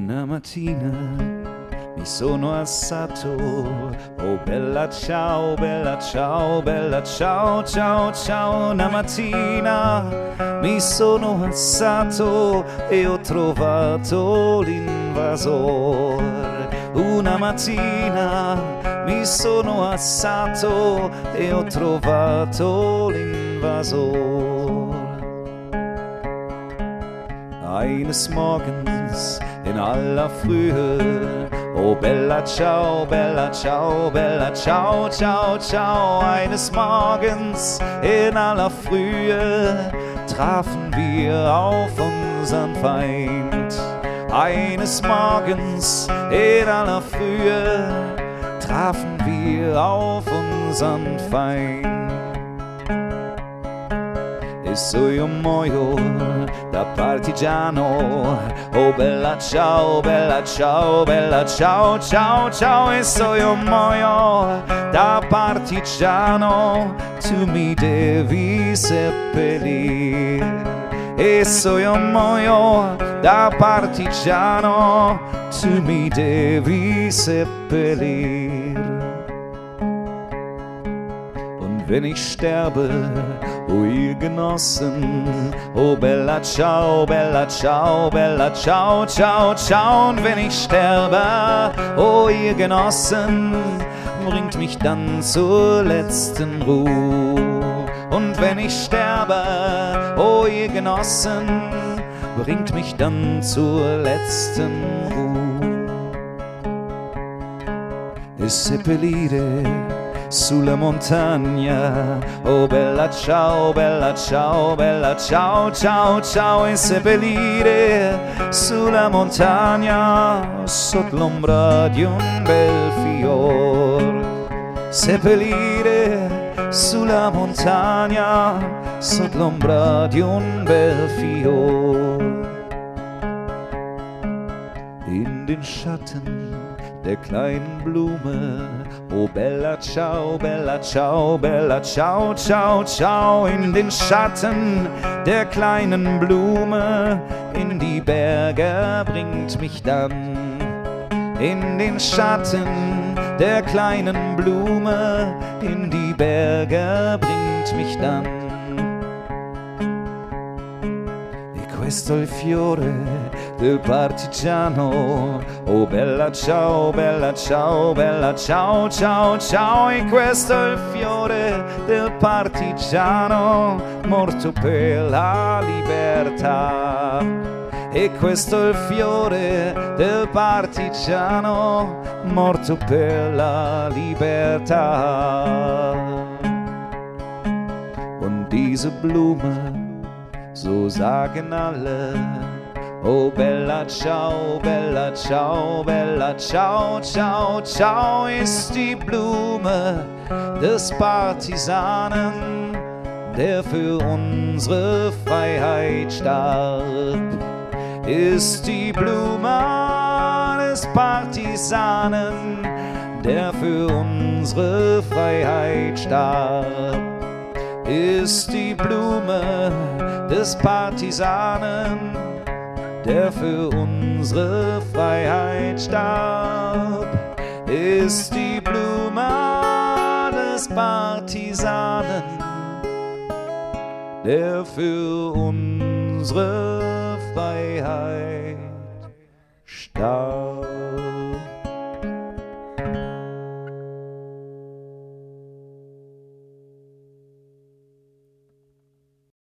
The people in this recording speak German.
Una mattina mi sono alzato, oh bella ciao, bella ciao, bella ciao, ciao, ciao. Una mattina mi sono alzato e ho trovato l'invasore. Una mattina mi sono alzato e ho trovato l'invasore. Eines Morgens in aller Frühe, oh bella ciao, bella ciao, bella ciao, ciao, ciao. Eines Morgens in aller Frühe trafen wir auf unseren Feind. Eines Morgens in aller Frühe trafen wir auf unseren Feind. E so io muoio da partigiano, oh bella ciao, bella ciao, bella ciao, ciao, ciao. E so io muoio da partigiano, tu mi devi seppellire. E so io muoio da partigiano, tu mi devi seppellire. Und wenn ich sterbe, oh ihr Genossen, oh bella ciao, bella ciao, bella ciao, ciao, ciao. Und wenn ich sterbe, oh ihr Genossen, bringt mich dann zur letzten Ruhe. Und wenn ich sterbe, oh ihr Genossen, bringt mich dann zur letzten Ruhe. E seppellire sulla montagna, oh bella ciao, bella ciao, bella ciao, ciao, ciao. E seppellire sulla montagna sotto l'ombra di un bel fior. Seppellire sulla montagna sotto l'ombra di un bel fior. In den Schatten der kleinen Blume, oh bella ciao, bella ciao, bella ciao, ciao, ciao. In den Schatten der kleinen Blume, in die Berge bringt mich dann. In den Schatten der kleinen Blume, in die Berge bringt mich dann. E questo è il fiore del partigiano, oh bella ciao, bella ciao, bella ciao, ciao, ciao. E questo è il fiore del partigiano, morto per la libertà. E questo è il fiore del partigiano, morto per la Libertà. Und diese Blume, so sagen alle, oh bella ciao, bella ciao, bella ciao, ciao, ciao. Ist die Blume des Partisanen, der für unsere Freiheit starb. Ist die Blume des Partisanen, der für unsere Freiheit starb. Ist die Blume des Partisanen, der für unsere Freiheit starb. Ist die Blume des Partisanen, der für unsere Freiheit starb.